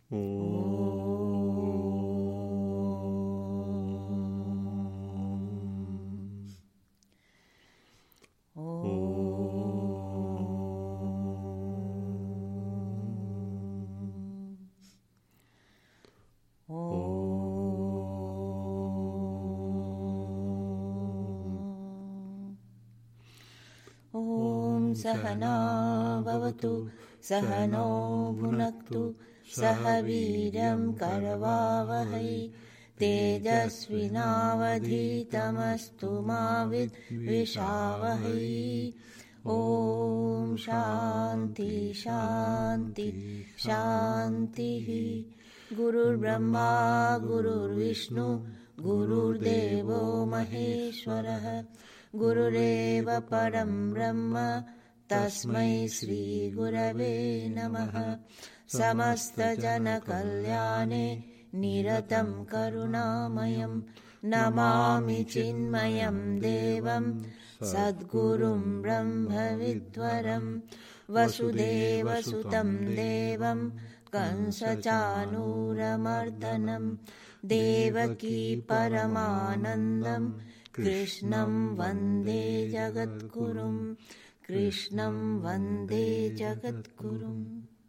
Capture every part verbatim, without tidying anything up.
सहना भवतु सहनो भुनक्तु सह वीर्यं करवावहै तेजस्विनावधीतमस्तु मा विद्विषावहै। ॐ शान्ति शान्ति शान्तिः। गुरुर्ब्रह्मा गुरुर्विष्णु गुरुर्देवो महेश्वरः गुरुरेव परं ब्रह्म तस्मै श्री गुरवे नमः। समस्तजनकल्याणे निरतं करुणामयं नमामि चिन्मयं देवं सद्गुरुं ब्रह्मविद्वरं वसुदेवसुतं देवं कंसचाणूरमर्दनं देवकी परमानन्दं कृष्णं वन्दे जगद्गुरुं कृष्णं वन्दे जगद्गुरुम्।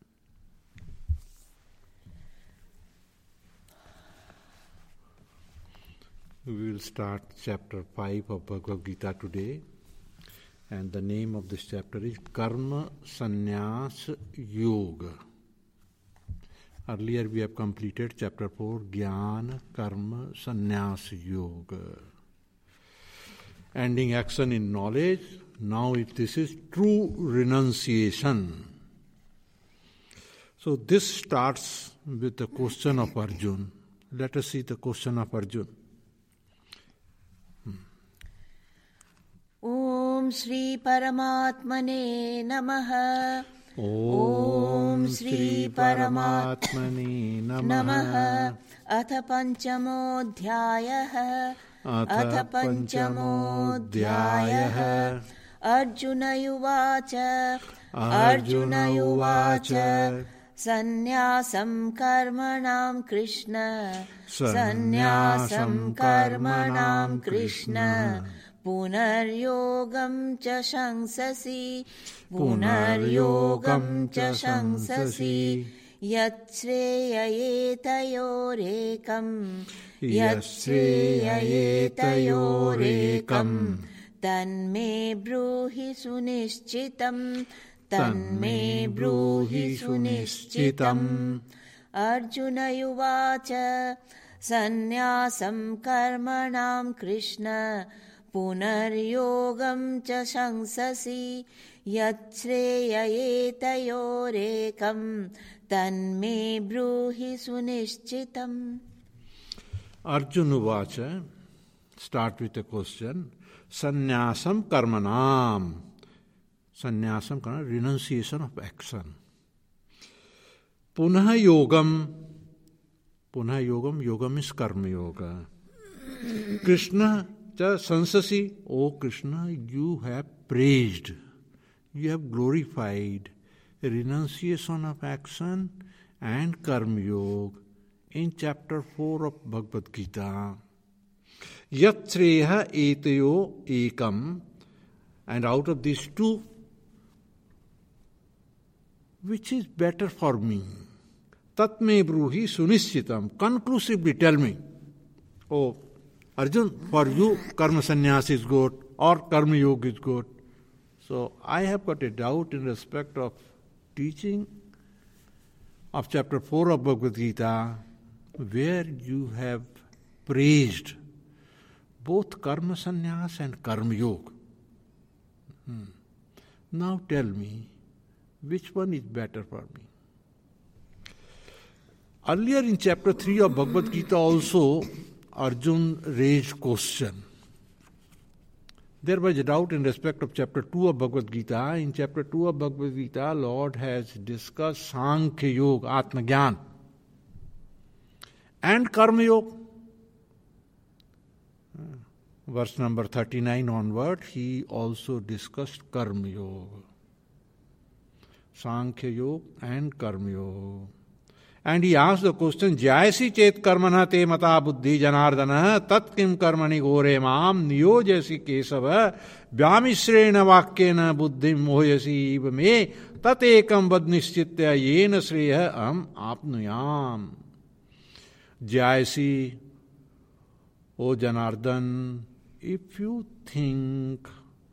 We will start chapter five of Bhagavad Gita today, and the name of this chapter is Karma Sannyas Yoga. Earlier we have completed chapter four, Jnana Karma Sannyas Yoga, ending action in knowledge. Now if this is true renunciation. So this starts with the question of Arjuna. Let us see the question of Arjuna. Om Shri Paramatmane Namaha. Om Shri Paramatmane Namaha. Atha Panchamodhyayah. Atha Panchamodhyayah. Arjuna Yuvacha. Arjuna Yuvacha. Sannyasam karmanam Krishna. Sannyasam karmanam Krishna. Punaryogam cha shangsasi. Punaryogam cha shangsasi. Yatshreyayetayorekam. Yatshreyayetayorekam. Tanme bruhi sunishchitam. Tanme bruhi sunishchitam. Arjuna Yuvacha. Sannyasam karmanam Krishna. Punaryogam cha shangsasi. Yatshreyayetayorekam. Tanme bruhi sunishchitam. Arjuna Vacha, start with a question. Sannyasam karmanam. Sannyasam karmanam, renunciation of action. Punah yogam. Punah yogam, yogam is karma yoga. Krishna cha sansasi. O Krishna, you have praised, you have glorified renunciation of action and karma yoga in chapter four of Bhagavad Gita. Yatsreha etayo ekam, and out of these two, which is better for me? Tatme bruhi sunishchitam. Conclusively tell me. Oh, Arjun, for you karma sannyas is good or karma yoga is good. So I have got a doubt in respect of teaching of chapter four of Bhagavad Gita, where you have praised both karma sannyas and karma yoga. Hmm. Now tell me, which one is better for me? Earlier in chapter three of Bhagavad Gita also, Arjuna raised question. There was a doubt in respect of chapter two of Bhagavad Gita. In chapter two of Bhagavad Gita, Lord has discussed Sankhya Yoga, Atma Jnana, and Karma Yoga. Verse number thirty-nine onward, he also discussed Karma Yoga, Sankhya Yoga and Karma Yoga. And he asked the question, Jayasi chet karmana te mata buddhi janardana tat kim karmani gore maam niyojasi kesava vyamishrena vakyena buddhim mohayasi iva me tat ekam vad nishchitya yena sreya am apnuyam. Jayasi, O Janardan, if you think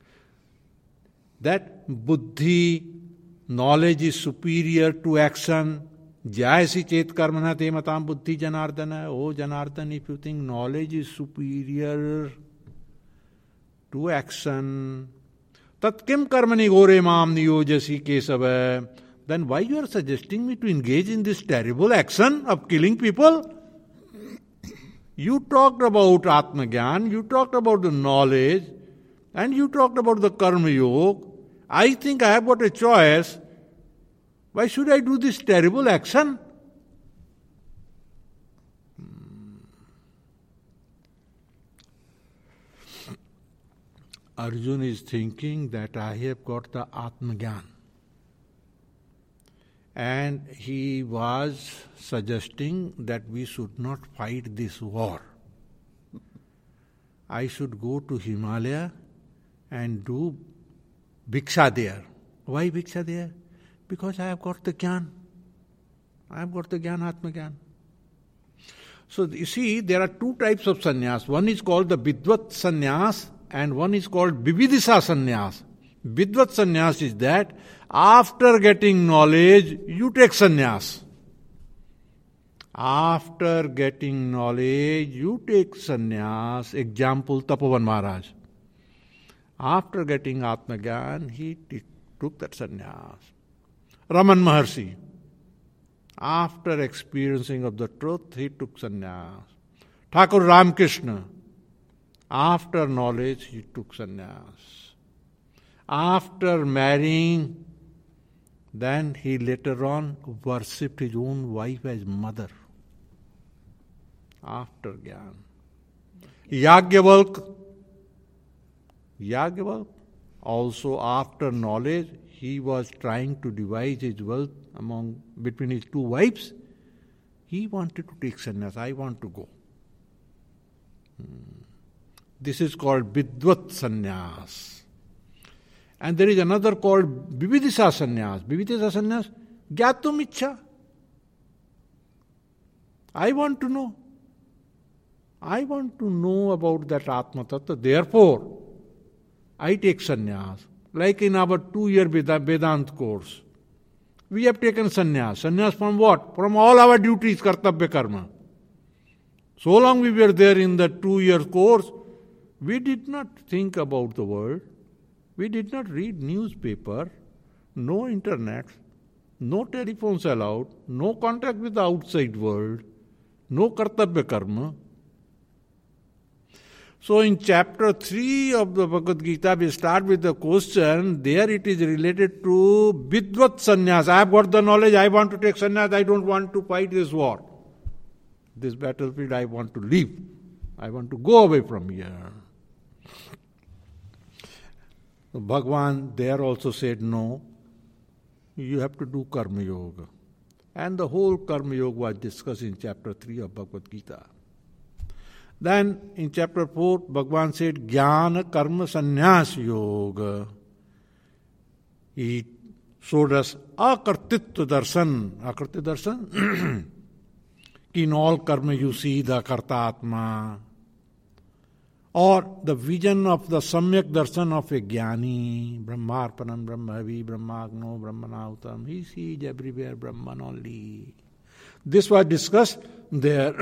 that buddhi, knowledge is superior to action, Jayasi chet karmana te matam buddhi janardana. Oh Janardan, if you think knowledge is superior to action, tat kim karmani gore maam niyojasi kesava, then why you are suggesting me to engage in this terrible action of killing people? You talked about Atmagyan, you talked about the knowledge, and you talked about the Karma Yoga. I think I have got a choice. Why should I do this terrible action? Hmm. Arjuna is thinking that I have got the Atmagyan. And he was suggesting that we should not fight this war. I should go to Himalaya and do Bhiksha there. Why Bhiksha there? Because I have got the Gyan. I have got the Gyan, Atmagyan. So you see, there are two types of sannyas. One is called the Vidvat sannyas and one is called Vividisa sannyas. Vidvat sannyas is that after getting knowledge, you take sannyas. After getting knowledge, you take sannyas. Example, Tapovan Maharaj. After getting Atmagyan, he t- took that sannyas. Raman Maharshi. After experiencing of the truth, he took sannyas. Thakur Ramkrishna. After knowledge, he took sannyas. After marrying, then he later on worshipped his own wife as mother. After Gyan. Yagyavalk. Yagyavalk. Also after knowledge, he was trying to divide his wealth among between his two wives. He wanted to take sannyas. I want to go. Hmm. This is called Vidvat sannyas. And there is another called Vividisa sannyas. Vividisa sannyas, Gyatum Ichha. I want to know. I want to know about that Atma Tattva. Therefore, I take sannyas. Like in our two-year Vedant course. We have taken sannyas. Sannyas from what? From all our duties, kartabhya karma. So long we were there in the two-year course, we did not think about the world. We did not read newspaper, no internet, no telephones allowed, no contact with the outside world, no kartabhya karma. So in chapter three of the Bhagavad Gita, we start with the question, there it is related to Vidvat sannyas. I have got the knowledge, I want to take sannyas, I don't want to fight this war. This battlefield I want to leave. I want to go away from here. So Bhagavan there also said, no, you have to do Karma Yoga. And the whole Karma Yoga was discussed in chapter three of Bhagavad Gita. Then in chapter four, Bhagavan said, Jnana Karma Sannyas Yoga. He showed us Akartitva Darshan. Akartitva Darshan? In all karma you see the Karta Atma. Or the vision of the Samyak Darshan of a Jnani. Brahmarpanam, Brahmavi, Brahmagno, Brahmanautam. He sees everywhere Brahman only. This was discussed there.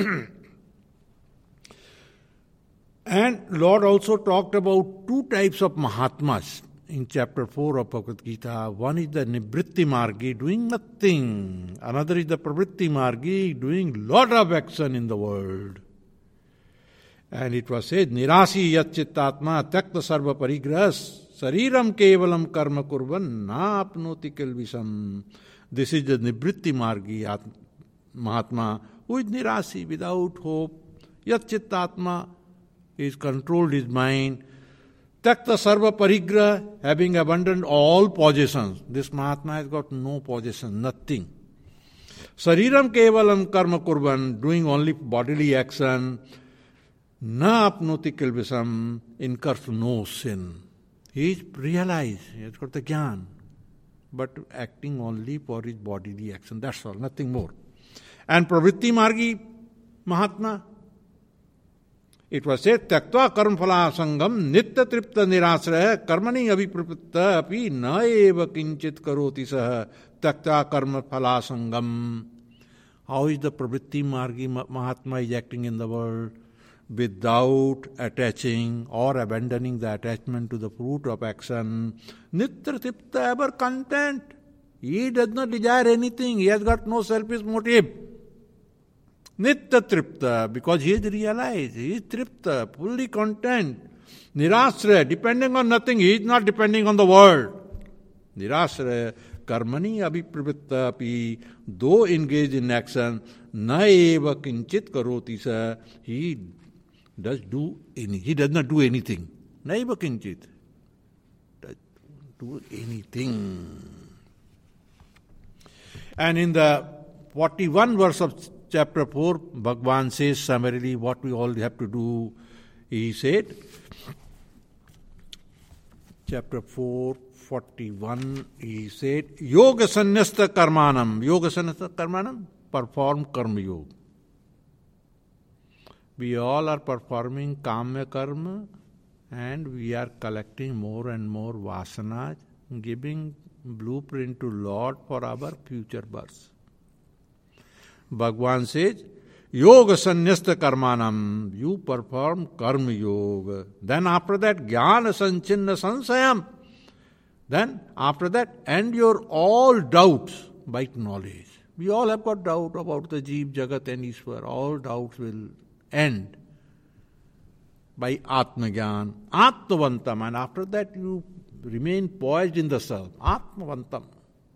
And Lord also talked about two types of Mahatmas in chapter four of Bhagavad Gita. One is the Nivritti Margi, doing nothing. Another is the Pravritti Margi, doing lot of action in the world. And it was said, Nirasi yat chittatma tyakta sarva parigrahas sariram kevalam karma kurvan na apnoti kilvisam. This is the Nivritti Margi Mahatma, who is Nirasi, without hope. Yat chittatma, is controlled his mind. Takta sarva parigraha, having abandoned all possessions. This Mahatma has got no possession, nothing. Sariram kevalam karma kurvan, doing only bodily action, na apnoti kilvisam, incurs no sin. He is realized, he has got the jnana, but acting only for his bodily action, that's all, nothing more. And pravritti margi Mahatma, it was said, Tyaktva karma phala sangam nitya tripta nirasraya karmani abhiprapitta api na eva kinchit karoti saha Tyaktva karma phala sangam. How is the pravritti margi Mahatma is acting in the world? Without attaching or abandoning the attachment to the fruit of action. Nitya tripta, ever content. He does not desire anything. He has got no selfish motive. Nitya tripta, because he is realized. He is tripta, fully content. Nirasraya, depending on nothing. He is not depending on the world. Nirasraya, karmani abhipravitta api, though engaged in action, na eva kinchit karoti sa, he does do any, he does not do anything. Na eva kinchit. Does do anything. And in the forty-first verse of chapter four, Bhagavan says summarily what we all have to do. He said, chapter four, forty-one, he said, Yoga sannyasta karmanam. Yoga sannyasta karmanam, perform karma yoga. We all are performing kamya karma and we are collecting more and more vasanas, giving blueprint to Lord for our future births. Bhagavan says, Yoga sannyasta karmanam, you perform karma yoga. Then after that, jnana sanchinna sansayam. Then after that, end your all doubts by knowledge. We all have got doubt about the Jeev, Jagat and Ishwar. All doubts will end by Atmajnana, Atmavantam. And after that, you remain poised in the self. Atmavantam.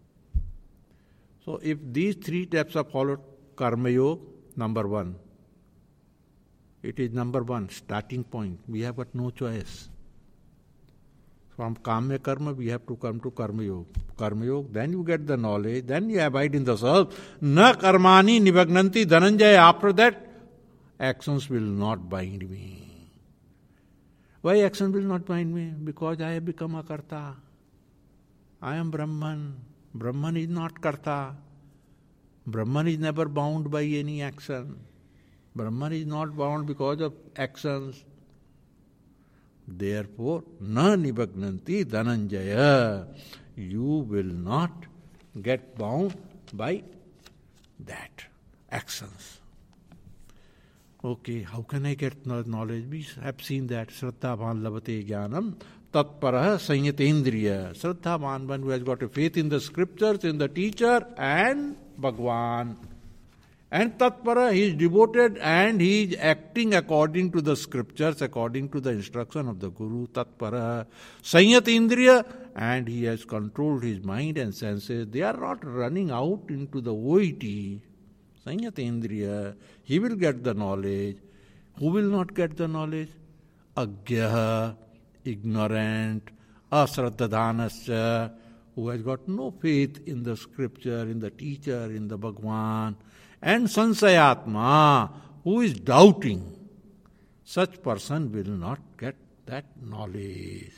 So if these three steps are followed, Karma Yoga, number one. It is number one, starting point. We have got no choice. From Kamya Karma, we have to come to Karma Yoga. Karma Yoga, then you get the knowledge, then you abide in the self. Na karmani nivagnanti dhananjaya. After that, actions will not bind me. Why action will not bind me? Because I have become a karta. I am Brahman. Brahman is not karta. Brahman is never bound by any action. Brahman is not bound because of actions. Therefore, na nivagnanti dhananjaya. You will not get bound by that actions. Okay, how can I get knowledge? We have seen that. Shraddhavan labate jnanam tatparaha sanyatendriya. Shraddhavan, one who has got a faith in the scriptures, in the teacher and Bhagwan. And tatpara, he is devoted and he is acting according to the scriptures, according to the instruction of the Guru. Tatpara sanyatendriya, and he has controlled his mind and senses. They are not running out into the O I T. Sanyatendriya, he will get the knowledge. Who will not get the knowledge? Agyaha, ignorant, asraddhadhanasya, who has got no faith in the scripture, in the teacher, in the Bhagwan, and sansayatma, who is doubting. Such person will not get that knowledge.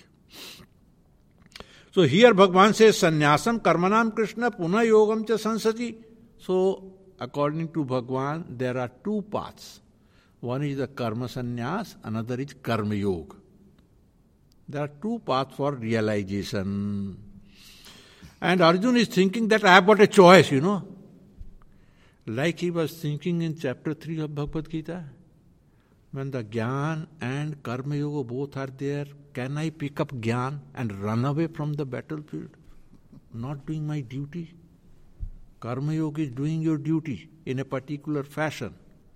So here Bhagwan says, Sannyasam karmanam Krishna puna yogam cha sansati. So according to Bhagwan, there are two paths. One is the karma sannyas, another is karma yoga. There are two paths for realization. And Arjuna is thinking that I have got a choice, you know. Like he was thinking in chapter three of Bhagavad Gita. When the Gyan and Karma Yoga both are there, can I pick up Gyan and run away from the battlefield? Not doing my duty. Karma Yoga is doing your duty in a particular fashion.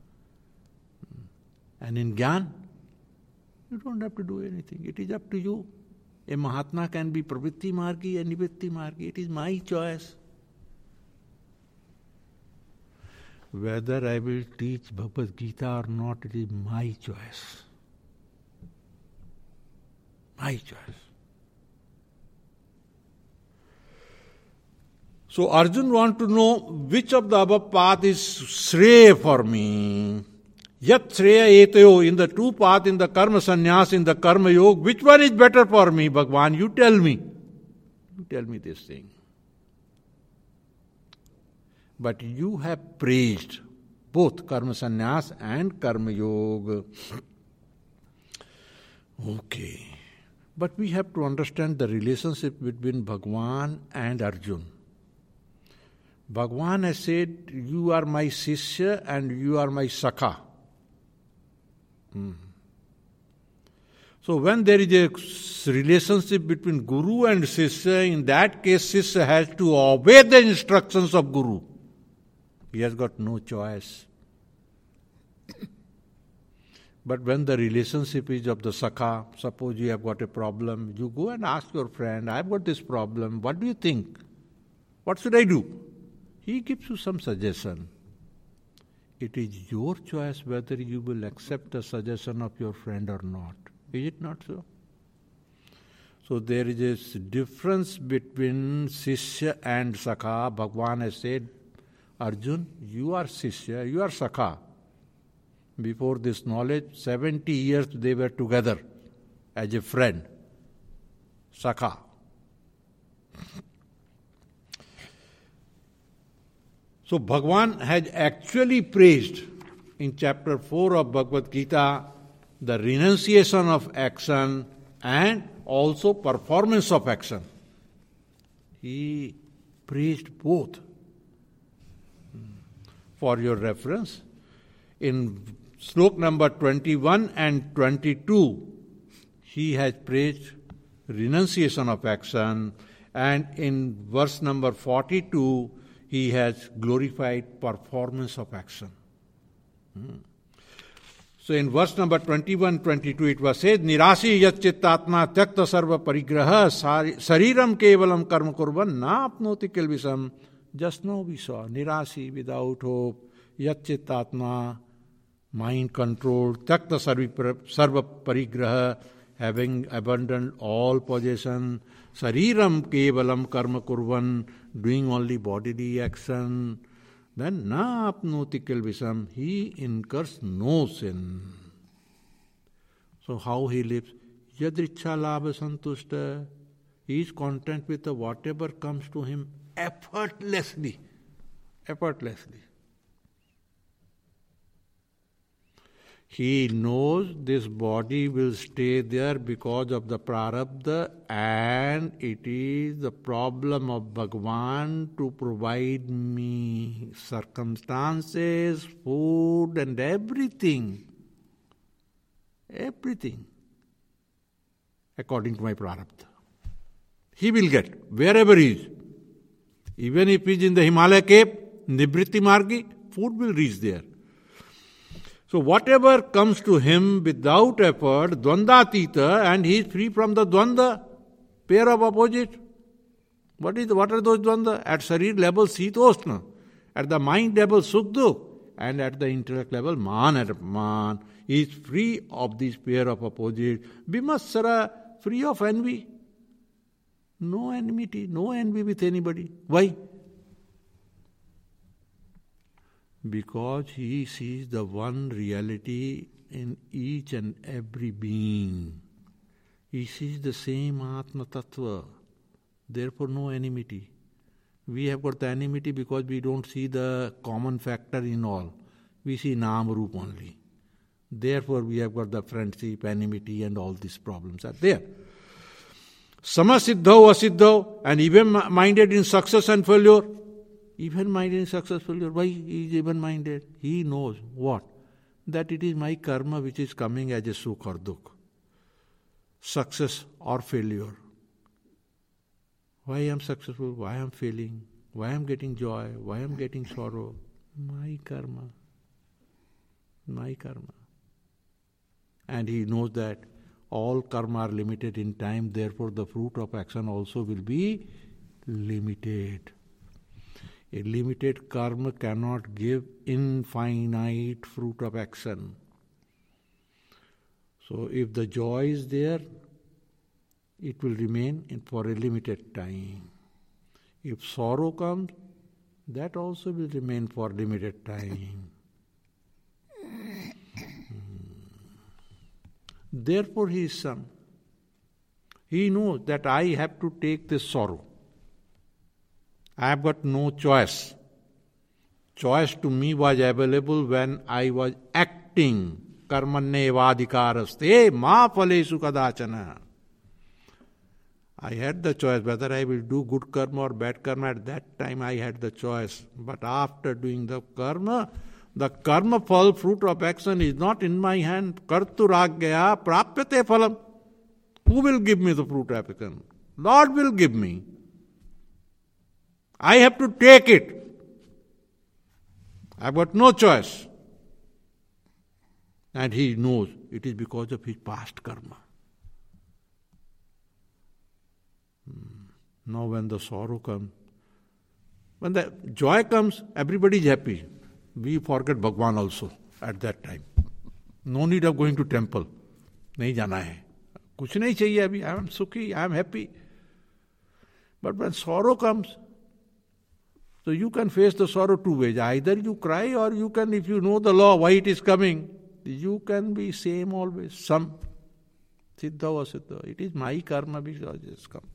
And in Gyan, you don't have to do anything. It is up to you. A Mahatma can be Pravritti Margi and Nivritti Margi. It is my choice. Whether I will teach Bhagavad Gita or not, it is my choice. My choice. So Arjun wants to know which of the above path is Shreya for me. Yat Shreya etayo, in the two path, in the karma sannyas, in the karma yoga, which one is better for me? Bhagwan, you tell me. You tell me this thing. But you have praised both karma sannyas and karma yoga. Okay. But we have to understand the relationship between Bhagwan and Arjun. Bhagwan has said, you are my Sishya and you are my Sakha. Hmm. So when there is a relationship between Guru and Sishya, in that case Sishya has to obey the instructions of Guru. He has got no choice. But when the relationship is of the Sakha, suppose you have got a problem, you go and ask your friend, I have got this problem, what do you think? What should I do? He gives you some suggestion. It is your choice whether you will accept the suggestion of your friend or not. Is it not so? So there is a difference between Sishya and Sakha. Bhagwan has said, Arjun, you are Sishya, you are Sakha. Before this knowledge, seventy years they were together as a friend. Sakha. So Bhagwan has actually praised in chapter four of Bhagavad Gita the renunciation of action and also performance of action. He praised both. For your reference, in slok number twenty-one and twenty-two, he has praised renunciation of action, and in verse number forty-two, he has glorified performance of action. Hmm. So in verse number twenty-one twenty-two, it was said, Nirasi yat chittatma tyakta sarva parigraha sariram kevalam karma kurvan na apnoti kilvisam. Just now we saw Nirasi, without hope, yat chittatma, mind controlled, tyakta sarva parigraha, having abandoned all possession, sariram kevalam karma kurvan, doing only bodily action, then na apnoti kilvisam, he incurs no sin. So how he lives? Yadricha labha santushta, he is content with the whatever comes to him effortlessly. Effortlessly. He knows this body will stay there because of the prarabdha, and it is the problem of Bhagwan to provide me circumstances, food and everything. Everything. According to my prarabdha. He will get wherever he is. Even if he is in the Himalaya cave, Nivritti Margi, food will reach there. So whatever comes to him without effort, dvandatita, and he is free from the dvanda, pair of opposite. What is what are those dvanda? At sharir level sitosna, at the mind level sukh-dukh, and at the intellect level man and man. He is free of these pair of opposite. Bimatsara, free of envy. No enmity, no envy with anybody. Why? Because he sees the one reality in each and every being. He sees the same Atma Tattva. Therefore no enmity. We have got the enmity because we don't see the common factor in all. We see Nam Roop only. Therefore we have got the friendship, enmity and all these problems are there. Samasiddhau, asiddhau, and even-minded in success and failure. Even-minded in success and failure. Why he is even-minded? He knows what? That it is my karma which is coming as a sukh or dukh. Success or failure. Why I am successful? Why I am failing? Why I am getting joy? Why I am getting sorrow? My karma. My karma. And he knows that all karma are limited in time, therefore the fruit of action also will be limited. A limited karma cannot give infinite fruit of action. So if the joy is there, it will remain for a limited time. If sorrow comes, that also will remain for limited time. Therefore he is some. He knows that I have to take this sorrow. I have got no choice. Choice to me was available when I was acting. Karmannevadhikaraste ma phalesu kadachana. I had the choice whether I will do good karma or bad karma. At that time I had the choice. But after doing the karma, the karma phal, fruit of action, is not in my hand. Karturagya prapyate phalam. Who will give me the fruit of action? Lord will give me. I have to take it. I have got no choice. And he knows it is because of his past karma. Now when the sorrow comes, when the joy comes, everybody is happy. We forget Bhagwan also at that time. No need of going to temple. नहीं जाना है. कुछ नहीं चाहिए अभी. I am sukhi, I am happy. But when sorrow comes, so you can face the sorrow two ways. Either you cry, or you can, if you know the law, why it is coming, you can be same always. Some. Siddha or siddha. It is my karma which has come.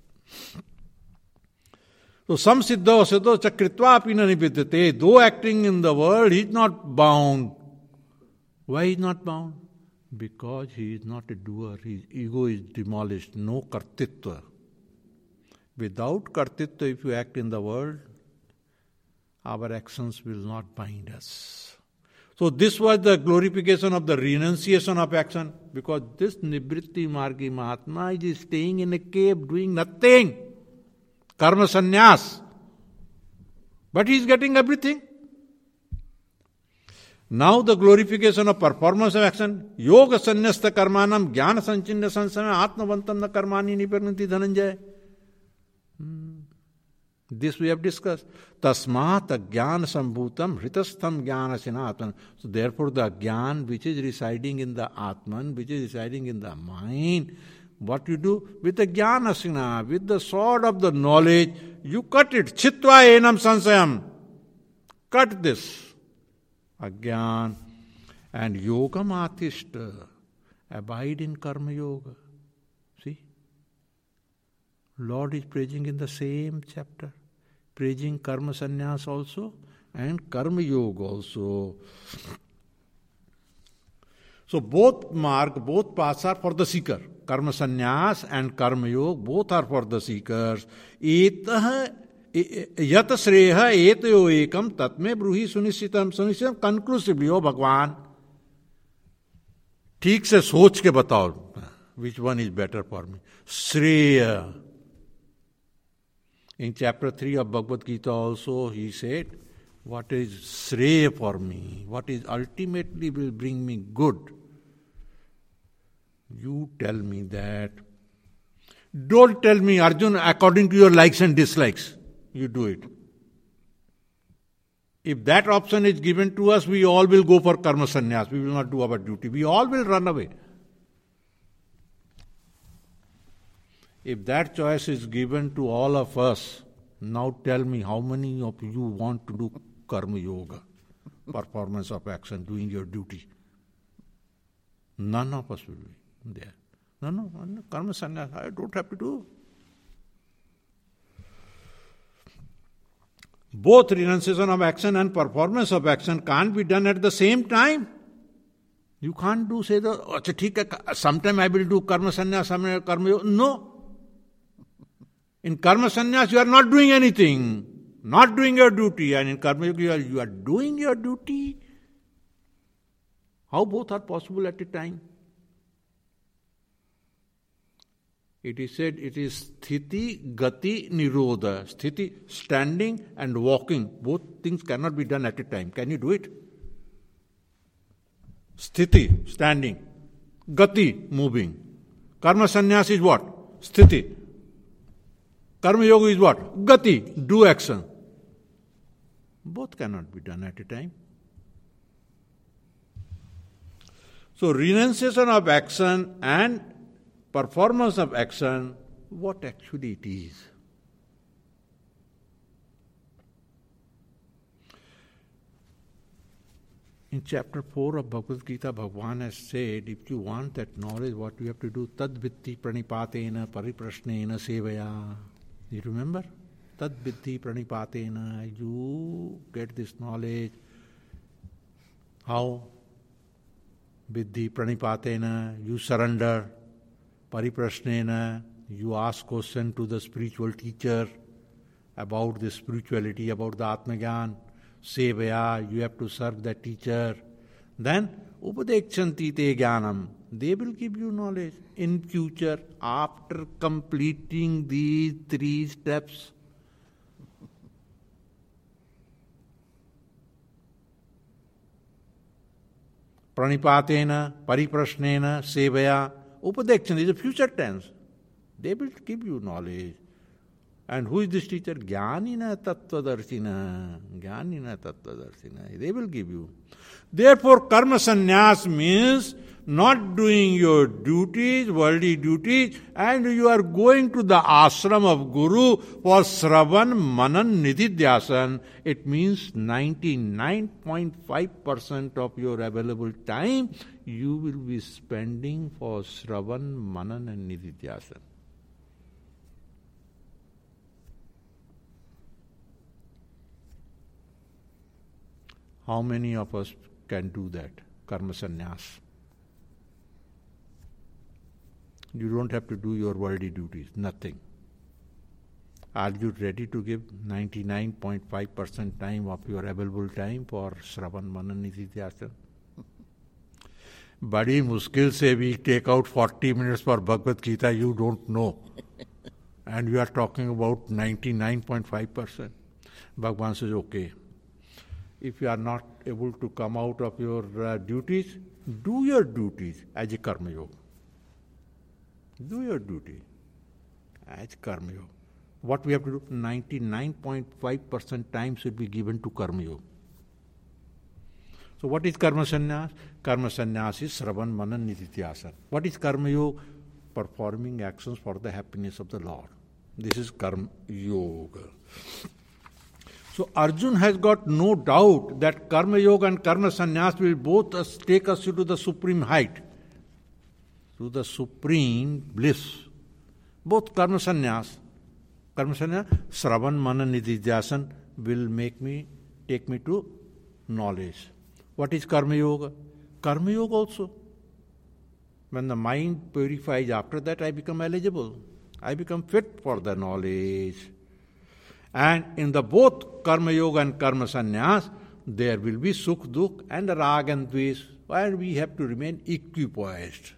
So some siddha or siddha chakritva apina nividyate. Though acting in the world, he is not bound. Why he is not bound? Because he is not a doer. His ego is demolished. No kartitva. Without kartitva, if you act in the world, our actions will not bind us. So this was the glorification of the renunciation of action, because this Nivritti Margi Mahatma is staying in a cave doing nothing. Karma sannyas. But he is getting everything. Now the glorification of performance of action. Yoga sannyasta karmanam jnana sanchinna sansana atmavantam na karmani niparnati dhananjaya. Hmm. This we have discussed. Tasmat ajnana sambhutam hritastham jnana sinatman. So therefore the jnana which is residing in the Atman, which is residing in the mind, what you do? With the jnana sina, with the sword of the knowledge, you cut it. Chitva enam sansayam. Cut this. Ajnana. And yoga matishta. Abide in karma yoga. See? Lord is praising in the same chapter. Praising karma sannyas also and karma yoga also. So both marg, both paths are for the seeker. Karma sannyas and karma yoga, both are for the seekers. Etah yat sreha etayo ekam tatme bruhi sunishitam. Sunishitam conclusively, oh Bhagwan, ठीक से सोच के बताओ, which one is better for me? Shreya. In chapter three of Bhagavad Gita also he said, what is Shreya for me? What is ultimately will bring me good? You tell me that. Don't tell me, Arjuna, according to your likes and dislikes. You do it. If that option is given to us, we all will go for karma sannyas. We will not do our duty. We all will run away. If that choice is given to all of us, now tell me how many of you want to do karma yoga, performance of action, doing your duty. None of us will be there. No, no, no karma sannyas, I don't have to do. Both renunciation of action and performance of action can't be done at the same time. You can't do, say, the, sometime I will do karma sannyas, sometime karma yoga. No. In karma sannyas, you are not doing anything, not doing your duty, and in karma yoga, you are, you are doing your duty. How both are possible at a time? It is said it is sthiti, gati, nirodha. Sthiti, standing and walking. Both things cannot be done at a time. Can you do it? Sthiti, standing. Gati, moving. Karma sannyas is what? Sthiti. Karma yoga is what? Gati, do action. Both cannot be done at a time. So renunciation of action and performance of action, what actually it is. In chapter four of Bhagavad Gita, Bhagavan has said, if you want that knowledge, what you have to do? Tad vitti pranipatena pariprashnena sevaya. You remember? Tad vitti pranipatena. You get this knowledge. How? Viddhi pranipatena. You surrender. Pariprashnena. You ask question to the spiritual teacher about the spirituality, about the Atmagyan. Sevaya, you have to serve the teacher. Then, upadekchanti te jnanam. They will give you knowledge. In future, after completing these three steps, pranipatena, pariprashnena, sevaya, upadekchanti is a future tense. They will give you knowledge. And who is this teacher? Jnanina tattvadarshina. Jnanina tattvadarshina. They will give you. Therefore, karma sannyas means not doing your duties, worldly duties, and you are going to the ashram of Guru for Shravan, Manan, Nididhyasan. It means ninety-nine point five percent of your available time you will be spending for Shravan, Manan and Nididhyasan. How many of us can do that? Karma sannyas. You don't have to do your worldly duties, nothing. Are you ready to give ninety-nine point five percent time of your available time for Shravan, Manan, Nididhyasan? Badi muskil se we take out forty minutes for Bhagavad Gita, you don't know. And you are talking about ninety-nine point five percent. Bhagavan says, okay. If you are not able to come out of your uh, duties, do your duties as a karma yoga. Do your duty as karma yoga. What we have to do? ninety-nine point five percent time should be given to karma yoga. So what is karma sannyas? Karma sannyas is Shravan, Manan, Nididhyasan. What is karma yoga? Performing actions for the happiness of the Lord. This is karma yoga. So Arjun has got no doubt that karma yoga and karma sannyas will both take us to the supreme height, to the supreme bliss. Both karma sannyas, karma sannyas, Shravan, Manan, Nididhyasan will make me, take me to knowledge. What is karma yoga? Karma yoga also. When the mind purifies, after that I become eligible. I become fit for the knowledge. And in the both karma yoga and karma sannyas, there will be sukh, dukh and rag and dvesh, and we have to remain equipoised.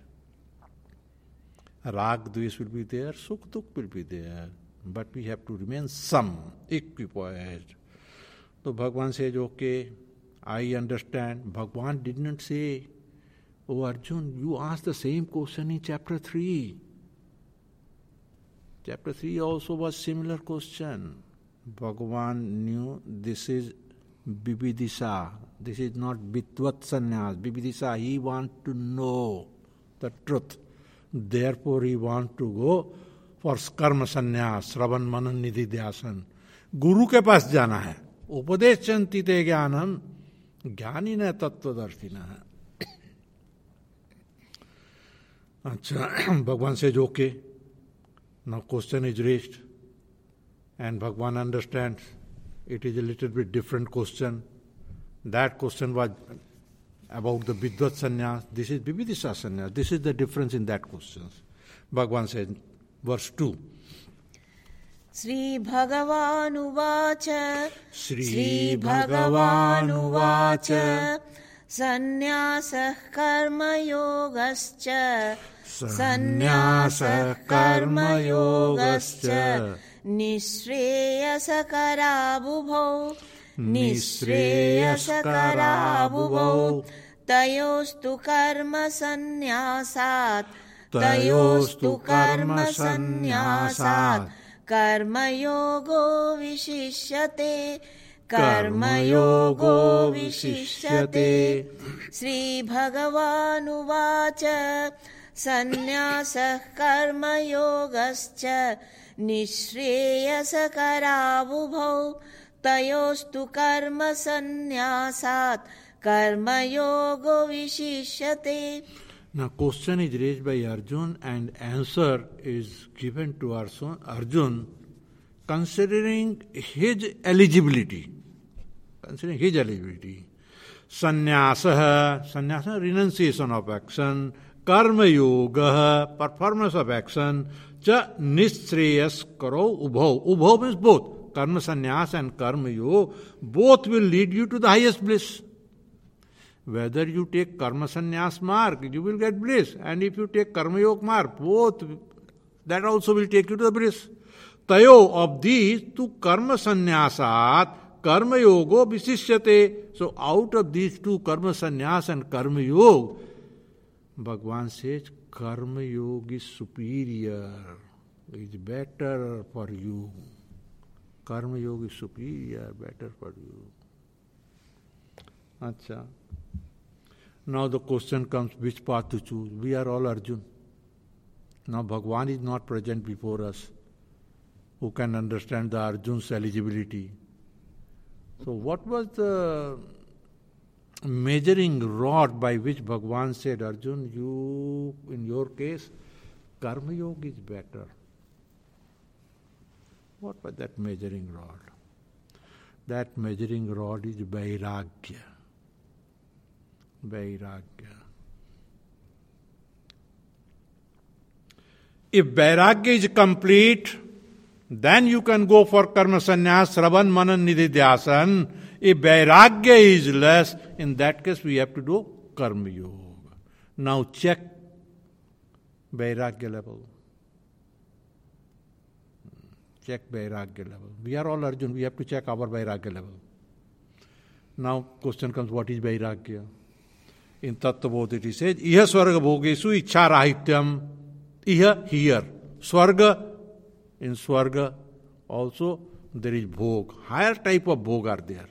Rag, dvesh will be there, sukh, dukh will be there, but we have to remain some, equipoised. So Bhagavan says, okay, I understand. Bhagavan did not say, oh Arjun, you asked the same question in chapter three. Chapter three also was similar question. Bhagavan knew this is Bibidisa. This is not Bitvat Sannyas. Bibidisa, he wants to know the truth. Therefore he wants to go for Karma Sannyas, Shravan, Manan, Nididhyasan. Guru के पास जाना है. उपदेशन्ति ते ज्ञानम ज्ञानिन तत्वदर्शिनः. अच्छा, Bhagavan says, okay. Now question is raised. And Bhagavan understands it is a little bit different question. That question was about the Vidvat Sannyas. This is Bibidisa Sannyas. This is the difference in that question. Bhagavan says, verse two. Sri Bhagavan Uvacha Sri Bhagavan Uvacha Sannyasah Karma Yogascha Sannyasah Karma Yogascha Nishreyasakaravubhau Nishreyasakaravubhau Tayostu karma sannyasat Tayostu karma sannyasat Karma yogo vishishyate Karma yogo vishishyate. Sri Bhagavan Uvacha Sannyasah Karma Yogascha Nishreyasakaravubhau Tayostu karma sannyasat कर्मयोगो विशिष्यते. Now, question is raised by Arjun and answer is given to Arjun considering his eligibility. Considering his eligibility. Sannyasa, sannyasa, renunciation of action, karma yoga, performance of action, cha nishreyas karo ubhav. Ubhav means both. Karma sannyas and karma yoga, both will lead you to the highest bliss. Whether you take karma sannyas mark, you will get bliss. And if you take karma yoga mark, both, that also will take you to the bliss. Tayo, of these, to karma sannyasat, karma yoga visishyate. So out of these two, karma sannyas and karma yoga, Bhagavan says, karma yoga is superior, is better for you. Karma yoga is superior, better for you. Acha. Now the question comes, which path to choose? We are all Arjun. Now Bhagavan is not present before us, who can understand the Arjun's eligibility. So what was the measuring rod by which Bhagavan said, Arjun, you, in your case, Karma Yoga is better? What was that measuring rod? That measuring rod is Vairagya. Vairagya. If Vairagya is complete, then you can go for Karma Sannyas, Sravan, Manan, Nididhyasan. If Vairagya is less, in that case we have to do Karma Yoga. Now check Vairagya level. Check Vairagya level. We are all Arjun, we have to check our Vairagya level. Now question comes, what is Vairagya? In Tattvabodh it is said, Iha Swarga Bhogesu Ichha Rahityam. Iha, here. Swarga, in Swarga also there is Bhog. Higher type of Bhog are there.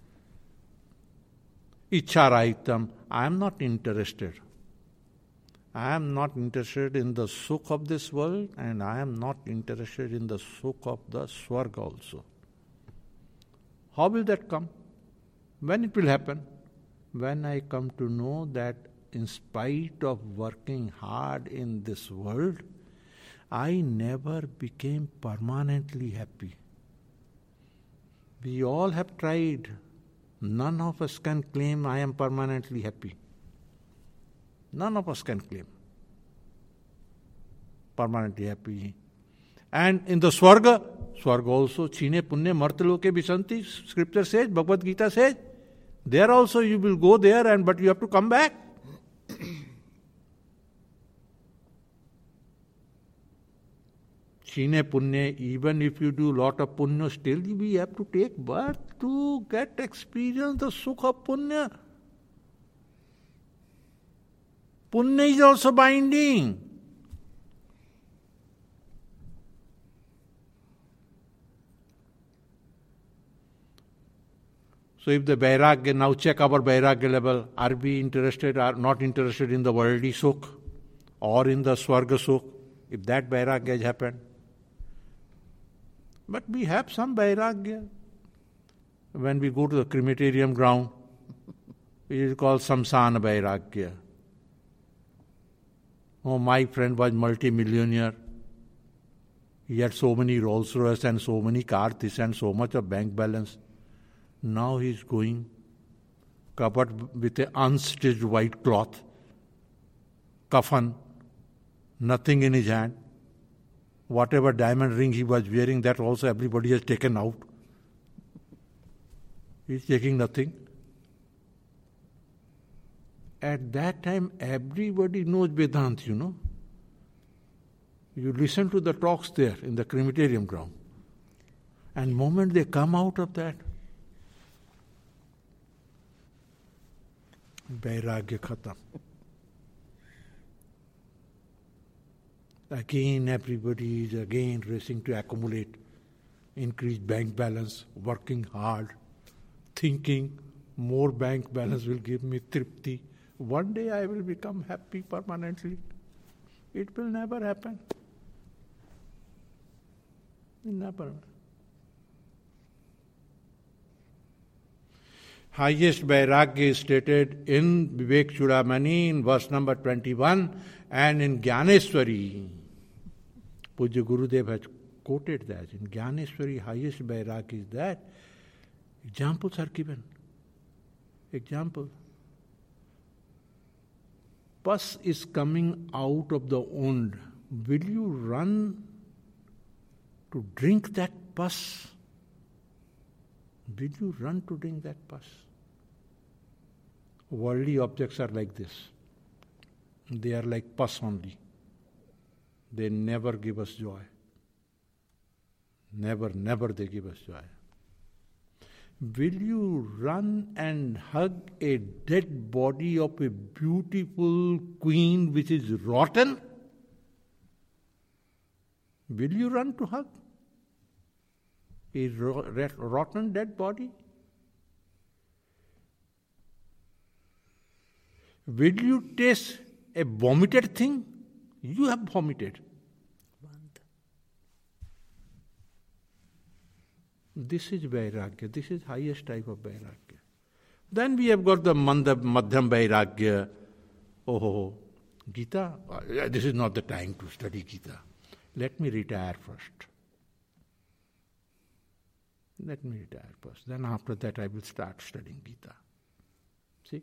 Ichha Rahityam. I am not interested. I am not interested in the Sukh of this world, and I am not interested in the Sukh of the Swarga also. How will that come? When it will happen? When I come to know that in spite of working hard in this world, I never became permanently happy. We all have tried. None of us can claim I am permanently happy. None of us can claim permanently happy. And in the Swarga, Swarga also, Chine Punne Martaloke Visanti, scripture says, Bhagavad Gita says, there also you will go there, and but you have to come back. Chine Punne, even if you do lot of Punya, still we have to take birth to get experience the Sukha of Punya. Punya is also binding. So if the Vairagya, now check our Vairagya level, are we interested or not interested in the worldly Sukh or in the Swarga Sukh, if that Vairagya has happened? But we have some Vairagya. When we go to the crematorium ground, it is called Samsana Vairagya. Oh, my friend was multi-millionaire. He had so many Rolls Royce and so many cars, this and so much of bank balance. Now he is going covered with an unstitched white cloth, kafan, nothing in his hand. Whatever diamond ring he was wearing, that also everybody has taken out. He is taking nothing. At that time, everybody knows Vedanta, you know. You listen to the talks there in the crematorium ground. And moment they come out of that, Vairagya Khatam. Again, everybody is again racing to accumulate, increase bank balance, working hard, thinking more bank balance will give me tripti. One day I will become happy permanently. It will never happen. It never. Highest Vairagya is stated in Vivek Chudamani in verse number twenty-one and in Gyaneswari. Pujya Gurudev has quoted that. In Gyaneswari, highest Vairagya is that. Examples are given. Example. Pus is coming out of the wound. Will you run to drink that pus? Will you run to drink that pus? Worldly objects are like this. They are like pus only. They never give us joy. Never, never they give us joy. Will you run and hug a dead body of a beautiful queen which is rotten? Will you run to hug a rotten dead body? Will you taste a vomited thing? You have vomited. This is Vairagya. This is highest type of Vairagya. Then we have got the Manda, Madhyam Vairagya. Oh, Gita? Uh, this is not the time to study Gita. Let me retire first. Let me retire first. Then after that I will start studying Gita. See?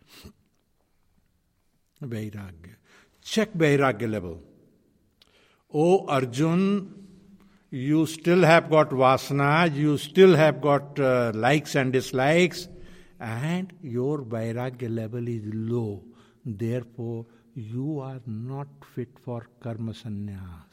Vairagya. Check Vairagya level. Oh Arjun, you still have got vasana, you still have got uh, likes and dislikes, and your Vairagya level is low. Therefore, you are not fit for karma sannyas.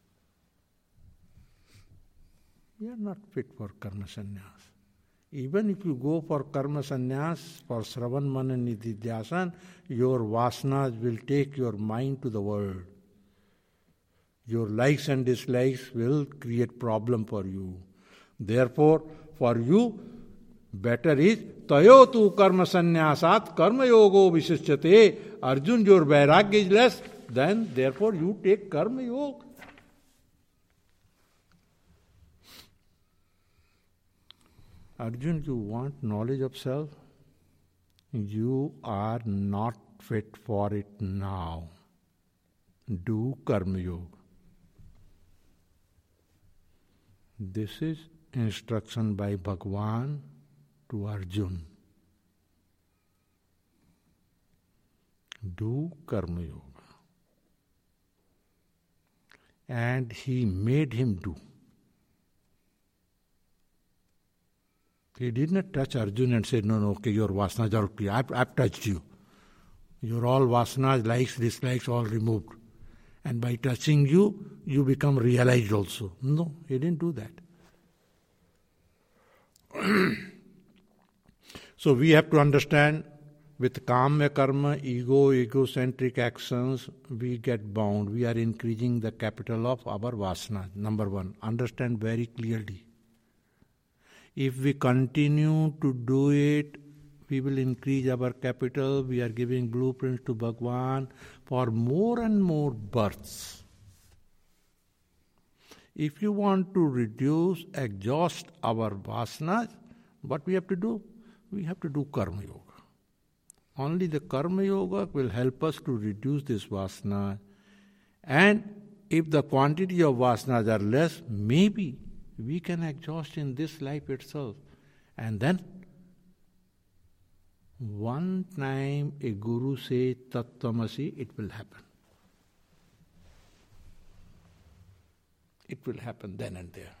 You are not fit for karma sannyas. Even if you go for karma sannyas, for Sravan Manan Nididhyasan, your vasanas will take your mind to the world. Your likes and dislikes will create problem for you. Therefore, for you, better is tayotu karma sannyasat karma yogo vishishyate. Arjun, your vairagya is less, then therefore you take karma yoga. Arjun, you want knowledge of self? You are not fit for it now. Do karma yoga. This is instruction by Bhagwan to Arjun. Do karma yoga. And he made him do. He did not touch Arjun and say, no, no, okay, your vasanas are clear. I've, I've touched you. Your all vasanas, likes, dislikes, all removed. And by touching you, you become realized also. No, he didn't do that. So we have to understand, with kamya karma, ego, egocentric actions, we get bound. We are increasing the capital of our vasana. Number one, understand very clearly. If we continue to do it, we will increase our capital. We are giving blueprints to Bhagwan for more and more births. If you want to reduce, exhaust our vasanas, what we have to do? We have to do karma yoga. Only the karma yoga will help us to reduce this vasana. And if the quantity of vasanas are less, maybe we can exhaust in this life itself. And then one time a guru says Tattvamasi, it will happen. It will happen then and there.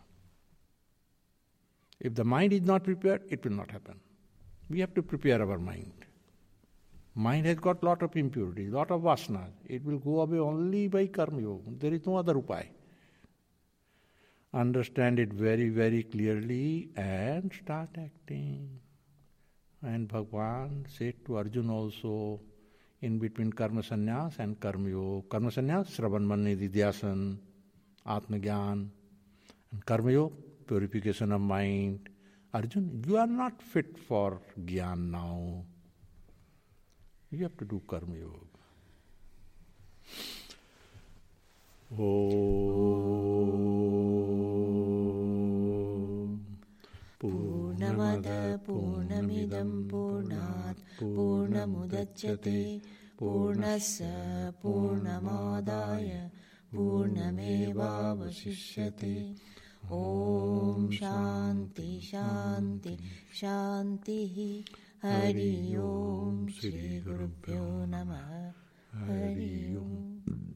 If the mind is not prepared, it will not happen. We have to prepare our mind. Mind has got lot of impurities, lot of vasanas. It will go away only by karma yoga. There is no other upaya. Understand it very, very clearly and start acting. And Bhagwan said to Arjuna also, in between karma sannyas and karma yoga. Karma sannyas, Sravan Manan Nididhyasan, Atma Gyan. And karma yoga, purification of mind. Arjuna, you are not fit for Gyan now. You have to do karma yoga. Oh. Purnamada पूर्णमिदं पूर्णात् पूर्णमुदच्यते पूर्णस्य पूर्णमादाय पूर्णमेवावशिष्यते। ॐ शान्ति शान्ति शान्तिः। हरि ओम। श्री गुरुभ्यो नमः। हरि ओम।